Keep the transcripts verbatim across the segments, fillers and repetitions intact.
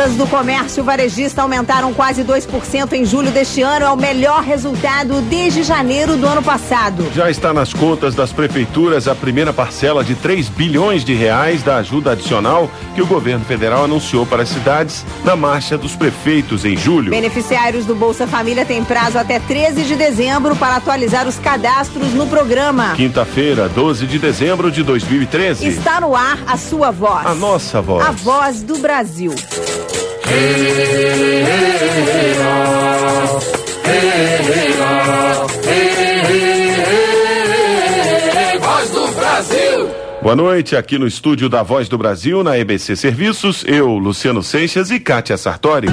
vendas do comércio varejista aumentaram quase dois por cento em julho deste ano. É o melhor resultado desde janeiro do ano passado. Já está nas contas das prefeituras a primeira parcela de três bilhões de reais da ajuda adicional que o governo federal anunciou para as cidades na Marcha dos Prefeitos em julho. Beneficiários do Bolsa Família têm prazo até treze de dezembro para atualizar os cadastros no programa. Quinta-feira, doze de dezembro de dois mil e treze. Está no ar a sua voz. A nossa voz. A voz do Brasil. Voz do Brasil. Boa noite, aqui no estúdio da Voz do Brasil, na E B C Serviços, eu, Luciano Seixas e Kátia Sartori.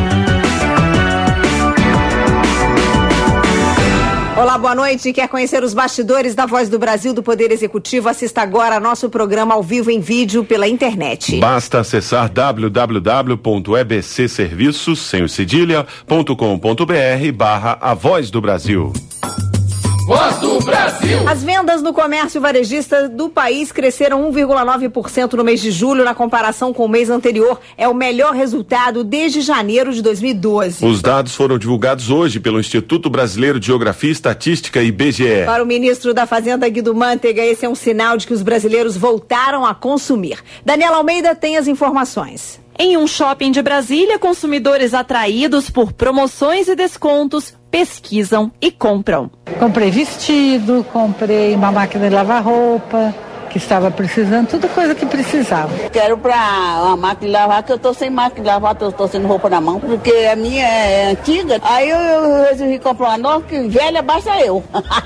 Olá, boa noite. Quer conhecer os bastidores da Voz do Brasil do Poder Executivo? Assista agora nosso programa ao vivo em vídeo pela internet. Basta acessar w w w ponto e b c serviços, sem o cedilha, ponto com ponto b r barra A Voz do Brasil. Voz do Brasil. As vendas no comércio varejista do país cresceram um vírgula nove por cento no mês de julho na comparação com o mês anterior. É o melhor resultado desde janeiro de dois mil e doze. Os dados foram divulgados hoje pelo Instituto Brasileiro de Geografia e Estatística, I B G E. Para o ministro da Fazenda, Guido Mantega, esse é um sinal de que os brasileiros voltaram a consumir. Daniela Almeida tem as informações. Em um shopping de Brasília, consumidores atraídos por promoções e descontos pesquisam e compram. Comprei vestido, comprei uma máquina de lavar roupa, que estava precisando, tudo coisa que precisava. Quero para uma máquina de lavar, que eu tô sem máquina de lavar, tô, tô sem roupa na mão, porque a minha é antiga. Aí eu, eu resolvi comprar uma nova, que velha basta eu.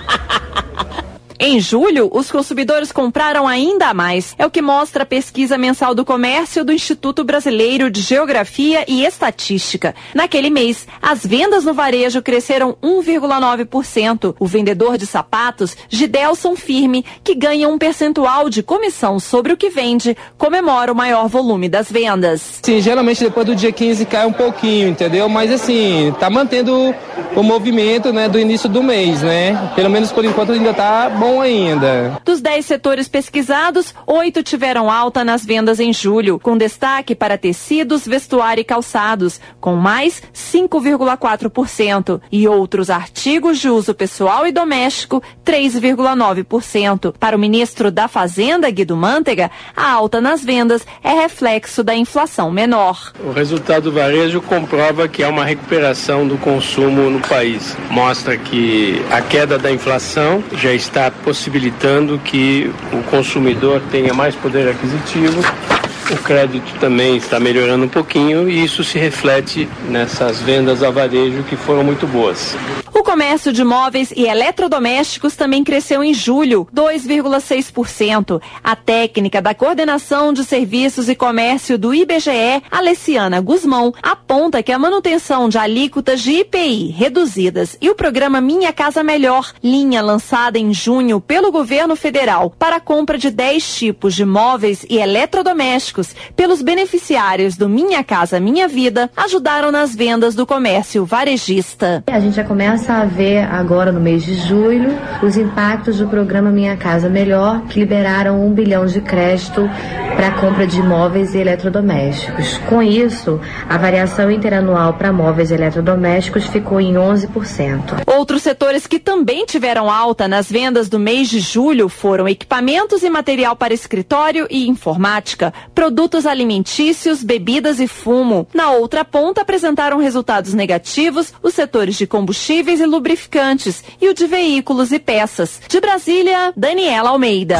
Em julho, os consumidores compraram ainda mais. É o que mostra a pesquisa mensal do comércio do Instituto Brasileiro de Geografia e Estatística. Naquele mês, as vendas no varejo cresceram um vírgula nove por cento. O vendedor de sapatos, Gidelson Firme, que ganha um percentual de comissão sobre o que vende, comemora o maior volume das vendas. Sim, geralmente depois do dia quinze cai um pouquinho, entendeu? Mas assim, tá mantendo o movimento, né, do início do mês, né? Pelo menos por enquanto ainda tá bom ainda. Dos dez setores pesquisados, oito tiveram alta nas vendas em julho, com destaque para tecidos, vestuário e calçados, com mais cinco vírgula quatro por cento, e outros artigos de uso pessoal e doméstico, três vírgula nove por cento. Para o ministro da Fazenda, Guido Mantega, a alta nas vendas é reflexo da inflação menor. O resultado do varejo comprova que há uma recuperação do consumo no país. Mostra que a queda da inflação já está possibilitando que o consumidor tenha mais poder aquisitivo. O crédito também está melhorando um pouquinho e isso se reflete nessas vendas a varejo que foram muito boas. O comércio de móveis e eletrodomésticos também cresceu em julho, dois vírgula seis por cento. A técnica da Coordenação de Serviços e Comércio do I B G E, Alessiana Guzmão, aponta que a manutenção de alíquotas de I P I reduzidas e o programa Minha Casa Melhor, linha lançada em junho pelo governo federal para a compra de dez tipos de móveis e eletrodomésticos pelos beneficiários do Minha Casa Minha Vida, ajudaram nas vendas do comércio varejista. A gente já começa a ver agora no mês de julho os impactos do programa Minha Casa Melhor, que liberaram um bilhão de crédito para a compra de móveis e eletrodomésticos. Com isso, a variação interanual para móveis e eletrodomésticos ficou em onze por cento. Outros setores que também tiveram alta nas vendas do mês de julho foram equipamentos e material para escritório e informática, produtos alimentícios, bebidas e fumo. Na outra ponta, apresentaram resultados negativos os setores de combustíveis e lubrificantes e o de veículos e peças. De Brasília, Daniela Almeida.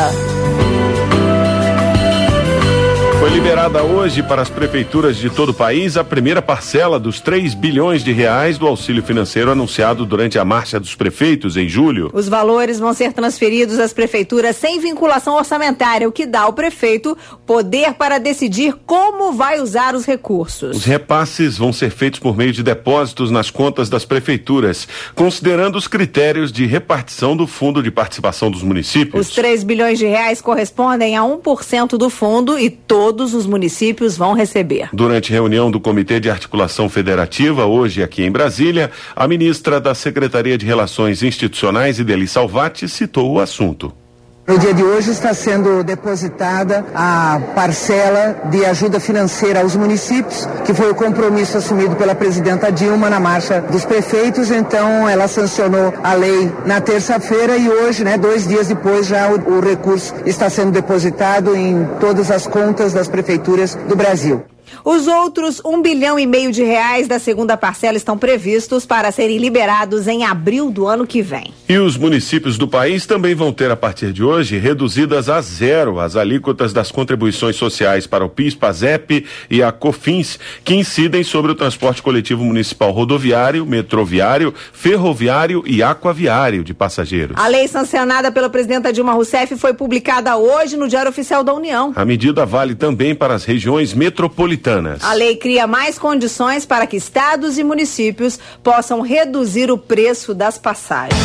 Foi liberada hoje para as prefeituras de todo o país a primeira parcela dos três bilhões de reais do auxílio financeiro anunciado durante a Marcha dos Prefeitos em julho. Os valores vão ser transferidos às prefeituras sem vinculação orçamentária, o que dá ao prefeito poder para decidir como vai usar os recursos. Os repasses vão ser feitos por meio de depósitos nas contas das prefeituras, considerando os critérios de repartição do Fundo de Participação dos Municípios. Os três bilhões de reais correspondem a um por cento do fundo e todos os municípios vão receber. Durante reunião do Comitê de Articulação Federativa, hoje aqui em Brasília, a ministra da Secretaria de Relações Institucionais, Ideli Salvati, citou o assunto. No dia de hoje está sendo depositada a parcela de ajuda financeira aos municípios, que foi o compromisso assumido pela presidenta Dilma na marcha dos prefeitos. Então ela sancionou a lei na terça-feira e hoje, né, dois dias depois, já o, o recurso está sendo depositado em todas as contas das prefeituras do Brasil. Os outros um bilhão e meio de reais da segunda parcela estão previstos para serem liberados em abril do ano que vem. E os municípios do país também vão ter, a partir de hoje, reduzidas a zero as alíquotas das contribuições sociais para o PIS, PASEP e a COFINS, que incidem sobre o transporte coletivo municipal rodoviário, metroviário, ferroviário e aquaviário de passageiros. A lei sancionada pela presidenta Dilma Rousseff foi publicada hoje no Diário Oficial da União. A medida vale também para as regiões metropolitanas. A lei cria mais condições para que estados e municípios possam reduzir o preço das passagens.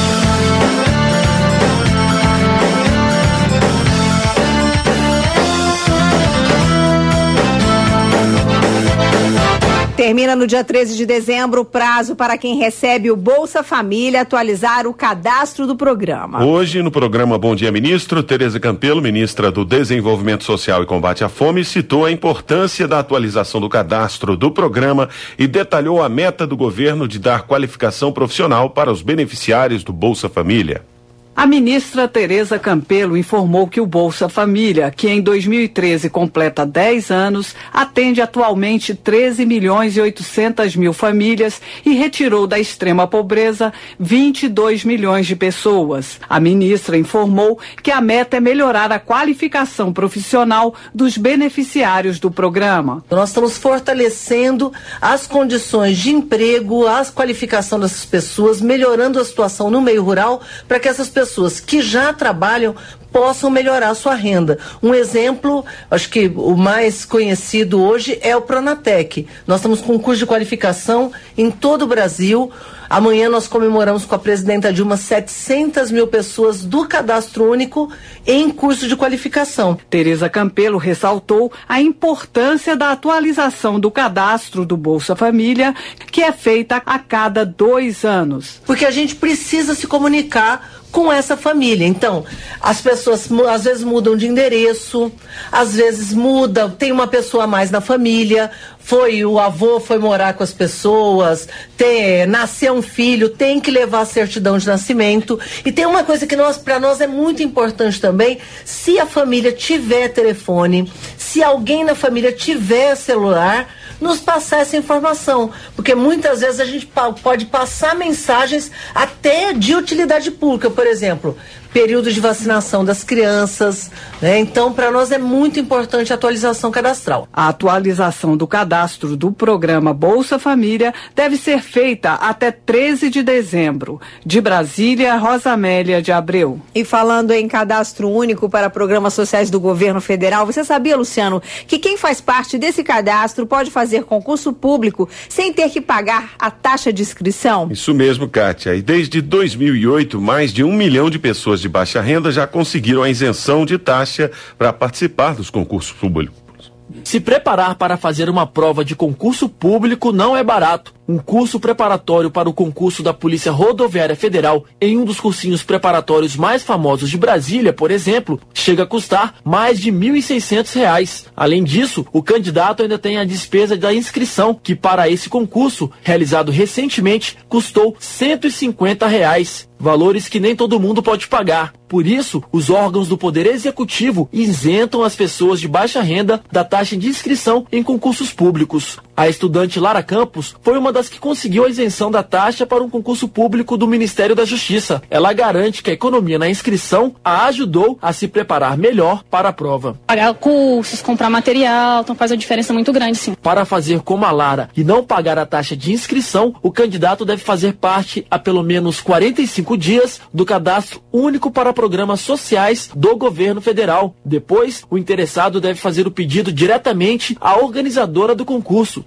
Termina no dia treze de dezembro o prazo para quem recebe o Bolsa Família atualizar o cadastro do programa. Hoje, no programa Bom Dia Ministro, Tereza Campelo, ministra do Desenvolvimento Social e Combate à Fome, citou a importância da atualização do cadastro do programa e detalhou a meta do governo de dar qualificação profissional para os beneficiários do Bolsa Família. A ministra Tereza Campelo informou que o Bolsa Família, que em dois mil e treze completa dez anos, atende atualmente treze milhões e oitocentas mil famílias e retirou da extrema pobreza vinte e dois milhões de pessoas. A ministra informou que a meta é melhorar a qualificação profissional dos beneficiários do programa. Nós estamos fortalecendo as condições de emprego, a qualificação dessas pessoas, melhorando a situação no meio rural para que essas pessoas pessoas que já trabalham possam melhorar a sua renda. Um exemplo, acho que o mais conhecido hoje é o Pronatec. Nós estamos com um curso de qualificação em todo o Brasil. Amanhã nós comemoramos com a presidenta Dilma setecentas mil pessoas do Cadastro Único em curso de qualificação. Tereza Campelo ressaltou a importância da atualização do cadastro do Bolsa Família, que é feita a cada dois anos. Porque a gente precisa se comunicar com essa família. Então, as pessoas às vezes mudam de endereço, às vezes muda, tem uma pessoa a mais na família, foi o avô foi morar com as pessoas, tem, nasceu um filho, tem que levar a certidão de nascimento. E tem uma coisa que nós, para nós é muito importante também, se a família tiver telefone, se alguém na família tiver celular, nos passar essa informação, porque muitas vezes a gente pode passar mensagens até de utilidade pública, por exemplo, período de vacinação das crianças, né? Então, para nós é muito importante a atualização cadastral. A atualização do cadastro do programa Bolsa Família deve ser feita até treze de dezembro. De Brasília, Rosa Amélia de Abreu. E falando em cadastro único para programas sociais do governo federal, você sabia, Luciano, que quem faz parte desse cadastro pode fazer concurso público sem ter que pagar a taxa de inscrição? Isso mesmo, Kátia. E desde dois mil e oito, mais de um milhão de pessoas de baixa renda já conseguiram a isenção de taxa para participar dos concursos públicos. Se preparar para fazer uma prova de concurso público não é barato. Um curso preparatório para o concurso da Polícia Rodoviária Federal em um dos cursinhos preparatórios mais famosos de Brasília, por exemplo, chega a custar mais de mil e seiscentos reais. Além disso, o candidato ainda tem a despesa da inscrição, que para esse concurso, realizado recentemente, custou cento e cinquenta reais. Valores que nem todo mundo pode pagar. Por isso, os órgãos do Poder Executivo isentam as pessoas de baixa renda da taxa de inscrição em concursos públicos. A estudante Lara Campos foi uma das que conseguiu a isenção da taxa para um concurso público do Ministério da Justiça. Ela garante que a economia na inscrição a ajudou a se preparar melhor para a prova. Pagar cursos, comprar material, então faz uma diferença muito grande, sim. Para fazer como a Lara e não pagar a taxa de inscrição, o candidato deve fazer parte há pelo menos quarenta e cinco dias do Cadastro Único para Programas Sociais do Governo Federal. Depois, o interessado deve fazer o pedido diretamente à organizadora do concurso.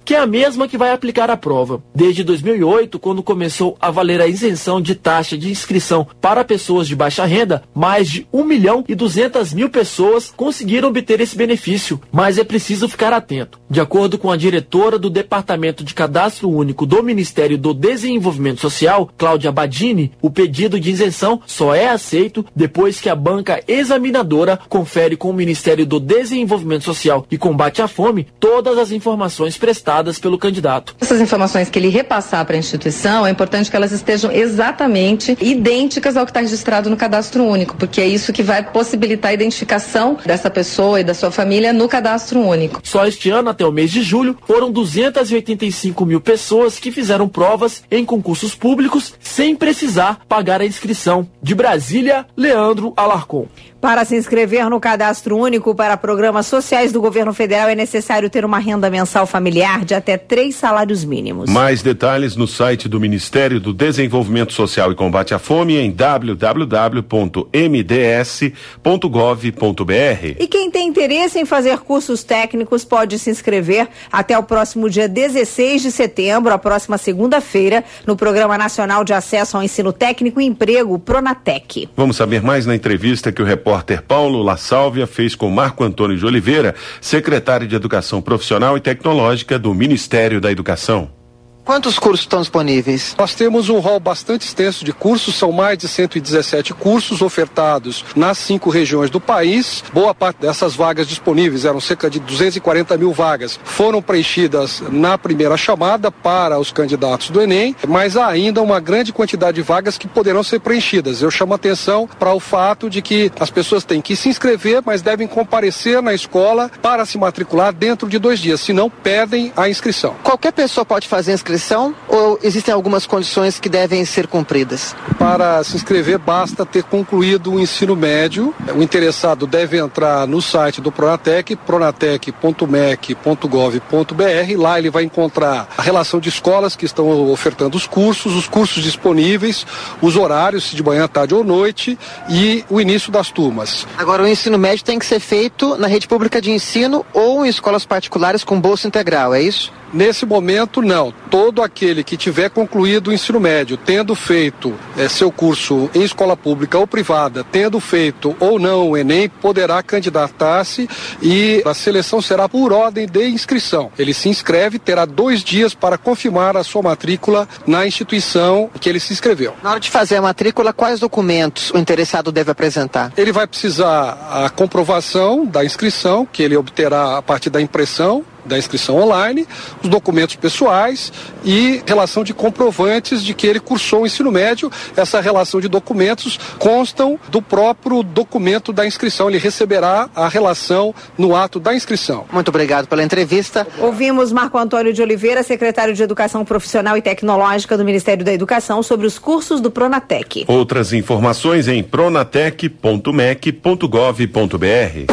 que é a mesma que vai aplicar a prova. Desde dois mil e oito, quando começou a valer a isenção de taxa de inscrição para pessoas de baixa renda, mais de um milhão e duzentas mil pessoas conseguiram obter esse benefício, mas é preciso ficar atento. De acordo com a diretora do Departamento de Cadastro Único do Ministério do Desenvolvimento Social, Cláudia Badini, o pedido de isenção só é aceito depois que a banca examinadora confere com o Ministério do Desenvolvimento Social e Combate à Fome todas as informações prestadas pelo candidato. Essas informações que ele repassar para a instituição, é importante que elas estejam exatamente idênticas ao que está registrado no Cadastro Único, porque é isso que vai possibilitar a identificação dessa pessoa e da sua família no Cadastro Único. Só este ano, até o mês de julho, foram duzentas e oitenta e cinco mil pessoas que fizeram provas em concursos públicos sem precisar pagar a inscrição. De Brasília, Leandro Alarcon. Para se inscrever no Cadastro Único para programas sociais do governo federal é necessário ter uma renda mensal familiar de até três salários mínimos. Mais detalhes no site do Ministério do Desenvolvimento Social e Combate à Fome em w w w ponto m d s ponto gov ponto b r. E quem tem interesse em fazer cursos técnicos pode se inscrever até o próximo dia dezesseis de setembro, a próxima segunda-feira, no Programa Nacional de Acesso ao Ensino Técnico e Emprego, Pronatec. Vamos saber mais na entrevista que o repórter O repórter Paulo La Sálvia fez com Marco Antônio de Oliveira, secretário de Educação Profissional e Tecnológica do Ministério da Educação. Quantos cursos estão disponíveis? Nós temos um rol bastante extenso de cursos, são mais de cento e dezessete cursos ofertados nas cinco regiões do país. Boa parte dessas vagas disponíveis, eram cerca de duzentas e quarenta mil vagas, foram preenchidas na primeira chamada para os candidatos do Enem, mas há ainda uma grande quantidade de vagas que poderão ser preenchidas. Eu chamo a atenção para o fato de que as pessoas têm que se inscrever, mas devem comparecer na escola para se matricular dentro de dois dias, senão perdem a inscrição. Qualquer pessoa pode fazer a inscrição? Ou existem algumas condições que devem ser cumpridas? Para se inscrever basta ter concluído o ensino médio. O interessado deve entrar no site do Pronatec, pronatec ponto m e c ponto gov ponto b r. Lá ele vai encontrar a relação de escolas que estão ofertando os cursos, os cursos disponíveis, os horários, se de manhã, tarde ou noite, e o início das turmas. Agora, o ensino médio tem que ser feito na rede pública de ensino ou em escolas particulares com bolsa integral, é isso? Nesse momento, não. Todo aquele que tiver concluído o ensino médio, tendo feito é, seu curso em escola pública ou privada, tendo feito ou não o Enem, poderá candidatar-se e a seleção será por ordem de inscrição. Ele se inscreve, terá dois dias para confirmar a sua matrícula na instituição que ele se inscreveu. Na hora de fazer a matrícula, quais documentos o interessado deve apresentar? Ele vai precisar a comprovação da inscrição, que ele obterá a partir da impressão da inscrição online, os documentos pessoais e relação de comprovantes de que ele cursou o ensino médio. Essa relação de documentos constam do próprio documento da inscrição. Ele receberá a relação no ato da inscrição. Muito obrigado pela entrevista. Ouvimos Marco Antônio de Oliveira, secretário de Educação Profissional e Tecnológica do Ministério da Educação, sobre os cursos do Pronatec. Outras informações em pronatec ponto m e c ponto gov ponto b r.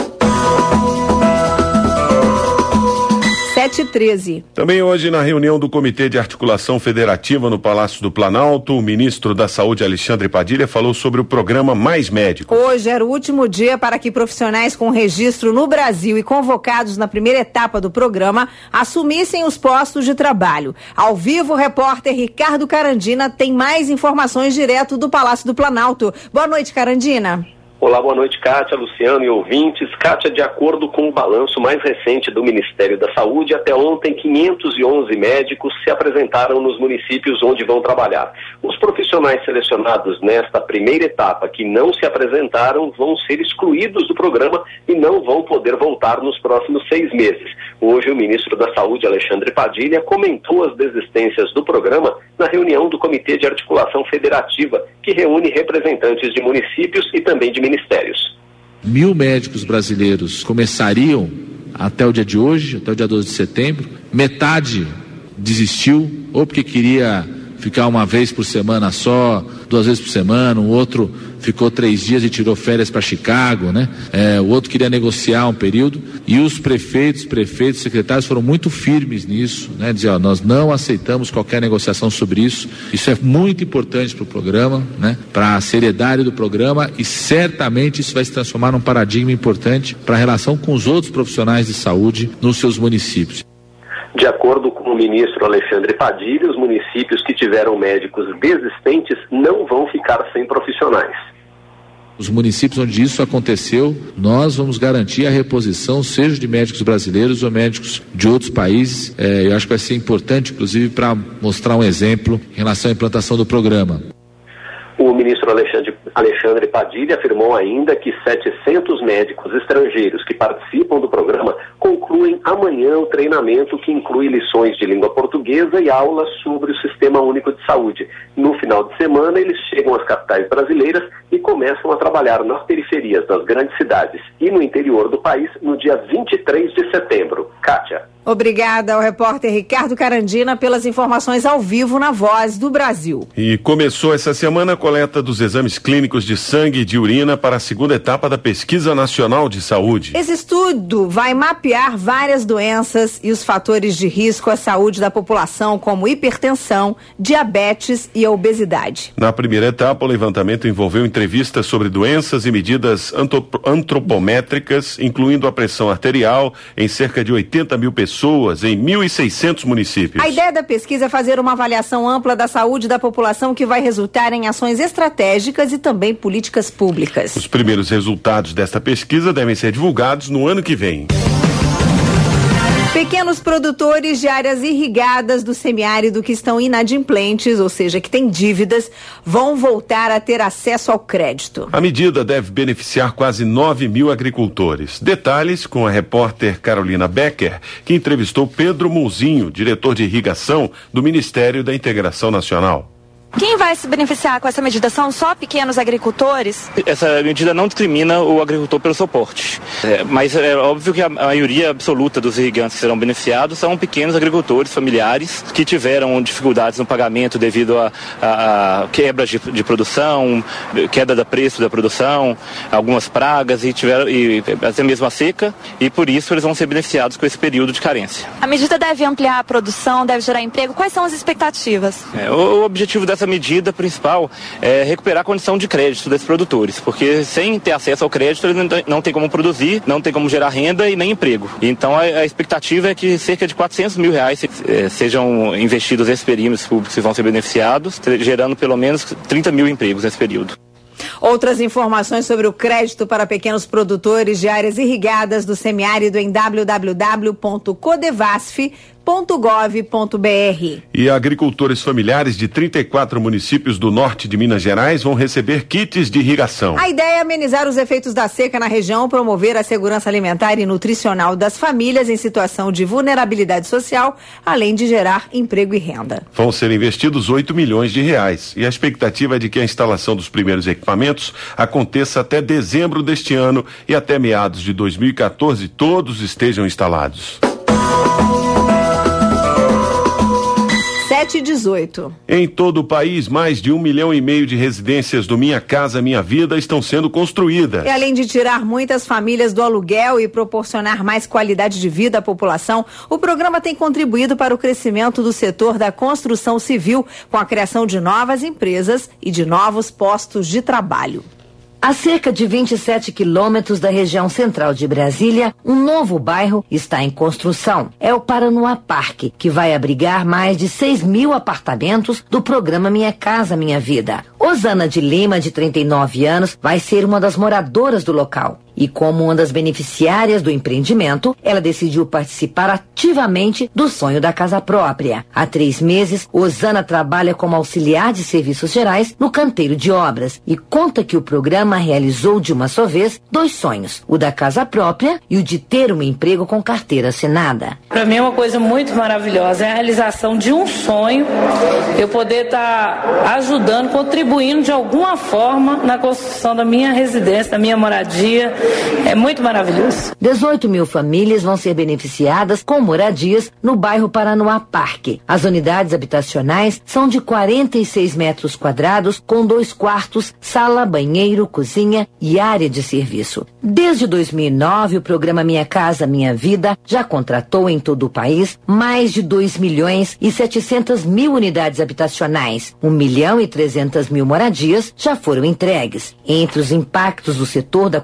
sete e treze. Também hoje, na reunião do Comitê de Articulação Federativa no Palácio do Planalto, o ministro da Saúde, Alexandre Padilha, falou sobre o programa Mais Médicos. Hoje era o último dia para que profissionais com registro no Brasil e convocados na primeira etapa do programa assumissem os postos de trabalho. Ao vivo, o repórter Ricardo Carandina tem mais informações direto do Palácio do Planalto. Boa noite, Carandina. Olá, boa noite, Kátia, Luciano e ouvintes. Kátia, de acordo com o balanço mais recente do Ministério da Saúde, até ontem quinhentos e onze médicos se apresentaram nos municípios onde vão trabalhar. Os profissionais selecionados nesta primeira etapa que não se apresentaram vão ser excluídos do programa e não vão poder voltar nos próximos seis meses. Hoje, o ministro da Saúde, Alexandre Padilha, comentou as desistências do programa na reunião do Comitê de Articulação Federativa, que reúne representantes de municípios e também de ministérios. Mil médicos brasileiros começariam até o dia de hoje, até o dia doze de setembro. Metade desistiu, ou porque queria ficar uma vez por semana só, duas vezes por semana, um outro ficou três dias e tirou férias para Chicago, né? É, o outro queria negociar um período, e os prefeitos, prefeitos, secretários foram muito firmes nisso, né? Dizer, ó, nós não aceitamos qualquer negociação sobre isso. Isso é muito importante para o programa, né? Para a seriedade do programa, e certamente isso vai se transformar num paradigma importante para a relação com os outros profissionais de saúde nos seus municípios. De acordo com o ministro Alexandre Padilha, os municípios que tiveram médicos desistentes não vão ficar sem profissionais. Os municípios onde isso aconteceu, nós vamos garantir a reposição, seja de médicos brasileiros ou médicos de outros países. É, eu acho que vai ser importante, inclusive, para mostrar um exemplo em relação à implantação do programa. O ministro Alexandre, Alexandre Padilha afirmou ainda que setecentos médicos estrangeiros que participam do programa concluem amanhã o treinamento, que inclui lições de língua portuguesa e aulas sobre o Sistema Único de Saúde. No final de semana, eles chegam às capitais brasileiras e começam a trabalhar nas periferias das grandes cidades e no interior do país no dia vinte e três de setembro. Kátia. Obrigada ao repórter Ricardo Carandina pelas informações ao vivo na Voz do Brasil. E começou essa semana a coleta dos exames clínicos de sangue e de urina para a segunda etapa da Pesquisa Nacional de Saúde. Esse estudo vai mapear várias doenças e os fatores de risco à saúde da população, como hipertensão, diabetes e a obesidade. Na primeira etapa, o levantamento envolveu entrevistas sobre doenças e medidas antropométricas, incluindo a pressão arterial, em cerca de oitenta mil pessoas. Pessoas em mil e seiscentos municípios. A ideia da pesquisa é fazer uma avaliação ampla da saúde da população, que vai resultar em ações estratégicas e também políticas públicas. Os primeiros resultados desta pesquisa devem ser divulgados no ano que vem. Pequenos produtores de áreas irrigadas do semiárido que estão inadimplentes, ou seja, que têm dívidas, vão voltar a ter acesso ao crédito. A medida deve beneficiar quase nove mil agricultores. Detalhes com a repórter Carolina Becker, que entrevistou Pedro Mouzinho, diretor de irrigação do Ministério da Integração Nacional. Quem vai se beneficiar com essa medida são só pequenos agricultores? Essa medida não discrimina o agricultor pelo seu porte, é, mas é óbvio que a maioria absoluta dos irrigantes que serão beneficiados são pequenos agricultores familiares que tiveram dificuldades no pagamento devido a, a, a quebras de, de produção, queda do preço da produção, algumas pragas e, tiveram, e até mesmo a seca, e por isso eles vão ser beneficiados com esse período de carência. A medida deve ampliar a produção, deve gerar emprego. Quais são as expectativas? É, o, o objetivo dessa Essa medida principal é recuperar a condição de crédito desses produtores, porque sem ter acesso ao crédito eles não têm como produzir, não tem como gerar renda e nem emprego. Então a, a expectativa é que cerca de quatrocentos mil reais é, sejam investidos nesses perímetros públicos que vão ser beneficiados, gerando pelo menos trinta mil empregos nesse período. Outras informações sobre o crédito para pequenos produtores de áreas irrigadas do semiárido em w w w ponto codevasf ponto gov ponto b r. E agricultores familiares de trinta e quatro municípios do norte de Minas Gerais vão receber kits de irrigação. A ideia é amenizar os efeitos da seca na região, promover a segurança alimentar e nutricional das famílias em situação de vulnerabilidade social, além de gerar emprego e renda. Vão ser investidos oito milhões de reais e a expectativa é de que a instalação dos primeiros equipamentos aconteça até dezembro deste ano e até meados de dois mil e quatorze todos estejam instalados. sete e dezoito. Em todo o país, mais de um milhão e meio de residências do Minha Casa Minha Vida estão sendo construídas. E além de tirar muitas famílias do aluguel e proporcionar mais qualidade de vida à população, o programa tem contribuído para o crescimento do setor da construção civil, com a criação de novas empresas e de novos postos de trabalho. A cerca de vinte e sete quilômetros da região central de Brasília, um novo bairro está em construção. É o Paranoá Parque, que vai abrigar mais de seis mil apartamentos do programa Minha Casa Minha Vida. Osana de Lima, de trinta e nove anos, vai ser uma das moradoras do local. E como uma das beneficiárias do empreendimento, ela decidiu participar ativamente do sonho da casa própria. Há três meses, Osana trabalha como auxiliar de serviços gerais no canteiro de obras e conta que o programa realizou de uma só vez dois sonhos, o da casa própria e o de ter um emprego com carteira assinada. Para mim é uma coisa muito maravilhosa, é a realização de um sonho, eu poder estar tá ajudando, contribuindo de alguma forma na construção da minha residência, da minha moradia. É muito maravilhoso. dezoito mil famílias vão ser beneficiadas com moradias no bairro Paranoá Parque. As unidades habitacionais são de quarenta e seis metros quadrados, com dois quartos, sala, banheiro, cozinha e área de serviço. Desde dois mil e nove, o programa Minha Casa Minha Vida já contratou em todo o país mais de dois milhões e setecentas mil unidades habitacionais. um milhão e trezentas mil moradias já foram entregues. Entre os impactos do setor da construção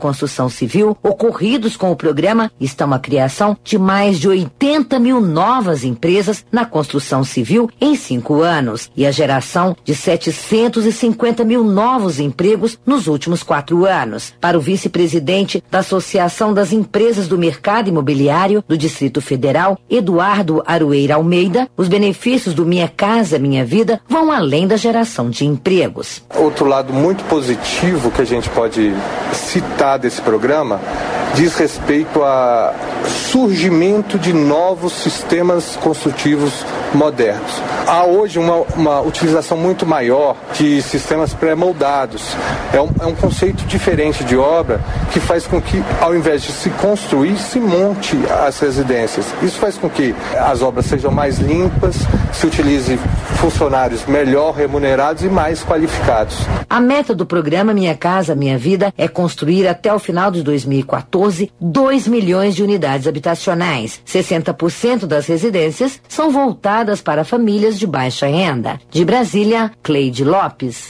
construção civil ocorridos com o programa estão a criação de mais de oitenta mil novas empresas na construção civil em cinco anos e a geração de setecentos e cinquenta mil novos empregos nos últimos quatro anos. Para o vice-presidente da Associação das Empresas do Mercado Imobiliário do Distrito Federal, Eduardo Arueira Almeida, os benefícios do Minha Casa Minha Vida vão além da geração de empregos. Outro lado muito positivo que a gente pode citar desse programa diz respeito a surgimento de novos sistemas construtivos modernos. Há hoje uma, uma utilização muito maior de sistemas pré-moldados. É um, é um conceito diferente de obra que faz com que, ao invés de se construir, se monte as residências. Isso faz com que as obras sejam mais limpas, se utilize funcionários melhor remunerados e mais qualificados. A meta do programa Minha Casa Minha Vida é construir até o final de dois mil e quatorze dois milhões de unidades habitacionais. sessenta por cento das residências são voltadas para famílias de baixa renda. De Brasília, Cleide Lopes.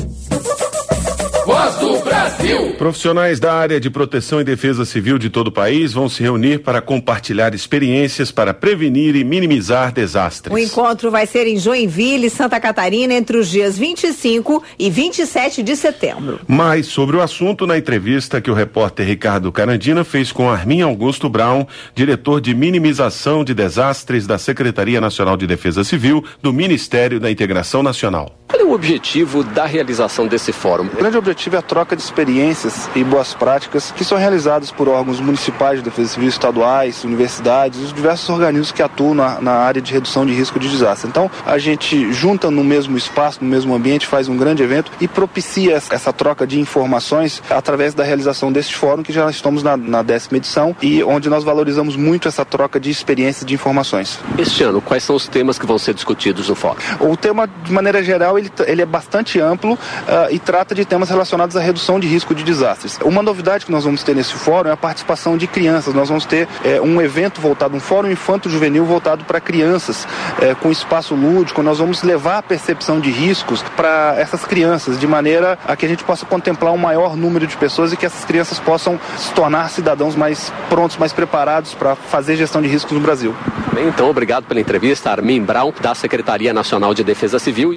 Voz do Brasil. Profissionais da área de proteção e defesa civil de todo o país vão se reunir para compartilhar experiências para prevenir e minimizar desastres. O encontro vai ser em Joinville, Santa Catarina, entre os dias vinte e cinco e vinte e sete de setembro. Mais sobre o assunto na entrevista que o repórter Ricardo Carandina fez com Armin Augusto Brown, diretor de minimização de desastres da Secretaria Nacional de Defesa Civil do Ministério da Integração Nacional. Qual é o objetivo da realização desse fórum? O grande objetivo é a troca de experiências e boas práticas que são realizadas por órgãos municipais de defesa civil, estaduais, universidades, os diversos organismos que atuam na, na área de redução de risco de desastre. Então, a gente junta no mesmo espaço, no mesmo ambiente, faz um grande evento e propicia essa troca de informações através da realização deste fórum, que já estamos na, na décima edição e onde nós valorizamos muito essa troca de experiências e de informações. Este ano, quais são os temas que vão ser discutidos no fórum? O tema, de maneira geral, ele, ele é bastante amplo uh, e trata de temas relacionados à redução de risco de desastres. Uma novidade que nós vamos ter nesse fórum é a participação de crianças. Nós vamos ter é, um evento voltado, um fórum infanto-juvenil voltado para crianças, é, com espaço lúdico. Nós vamos levar a percepção de riscos para essas crianças, de maneira a que a gente possa contemplar um maior número de pessoas e que essas crianças possam se tornar cidadãos mais prontos, mais preparados para fazer gestão de riscos no Brasil. Bem, então, obrigado pela entrevista, Armin Brown, da Secretaria Nacional de Defesa Civil.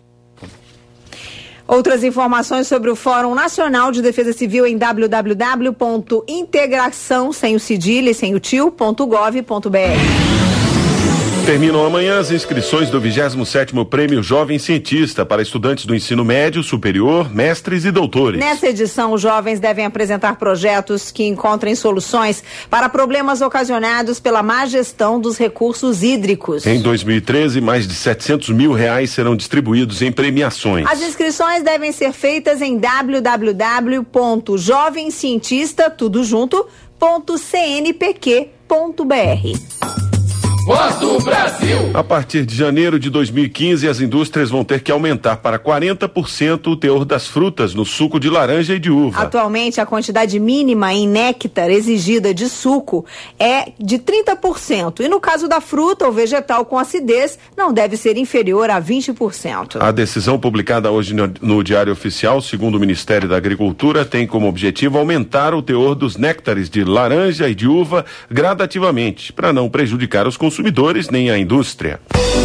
Outras informações sobre o Fórum Nacional de Defesa Civil em w w w ponto integração, sem o cedilha e sem o tio, ponto gov ponto b r. Terminam amanhã as inscrições do vigésimo sétimo Prêmio Jovem Cientista para estudantes do ensino médio, superior, mestres e doutores. Nessa edição, os jovens devem apresentar projetos que encontrem soluções para problemas ocasionados pela má gestão dos recursos hídricos. Em dois mil e treze, mais de setecentos mil reais serão distribuídos em premiações. As inscrições devem ser feitas em w w w ponto jovem cientista, tudo junto, ponto c n p q ponto b r. Voz do Brasil. A partir de janeiro de dois mil e quinze, as indústrias vão ter que aumentar para quarenta por cento o teor das frutas no suco de laranja e de uva. Atualmente, a quantidade mínima em néctar exigida de suco é de trinta por cento. E no caso da fruta ou vegetal com acidez, não deve ser inferior a vinte por cento. A decisão publicada hoje no, no Diário Oficial, segundo o Ministério da Agricultura, tem como objetivo aumentar o teor dos néctares de laranja e de uva gradativamente, para não prejudicar os consumidores. consumidores nem a indústria.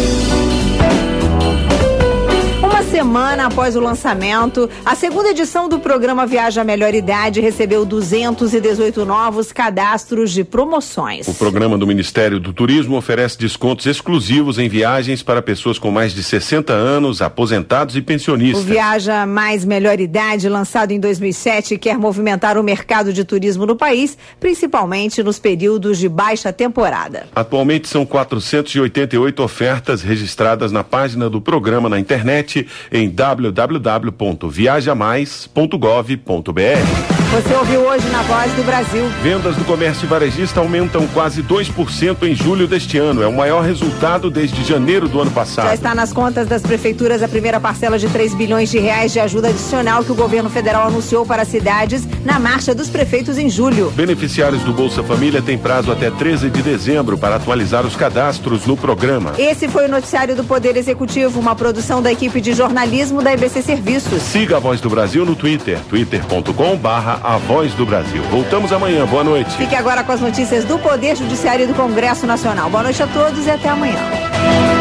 Semana após o lançamento, a segunda edição do programa Viaja Melhor Idade recebeu duzentos e dezoito novos cadastros de promoções. O programa do Ministério do Turismo oferece descontos exclusivos em viagens para pessoas com mais de sessenta anos, aposentados e pensionistas. O Viaja Mais Melhor Idade, lançado em dois mil e sete, quer movimentar o mercado de turismo no país, principalmente nos períodos de baixa temporada. Atualmente são quatrocentas e oitenta e oito ofertas registradas na página do programa na internet em w w w ponto viaja mais ponto gov ponto b r. Você ouviu hoje na Voz do Brasil. Vendas do comércio varejista aumentam quase dois por cento em julho deste ano. É o maior resultado desde janeiro do ano passado. Já está nas contas das prefeituras a primeira parcela de três bilhões de reais de ajuda adicional que o governo federal anunciou para cidades na Marcha dos Prefeitos em julho. Beneficiários do Bolsa Família têm prazo até treze de dezembro para atualizar os cadastros no programa. Esse foi o noticiário do Poder Executivo, uma produção da equipe de jornalismo da E B C Serviços. Siga a Voz do Brasil no Twitter, twitter ponto com barra será a voz do Brasil. Voltamos amanhã. Boa noite. Fique agora com as notícias do Poder Judiciário e do Congresso Nacional. Boa noite a todos e até amanhã.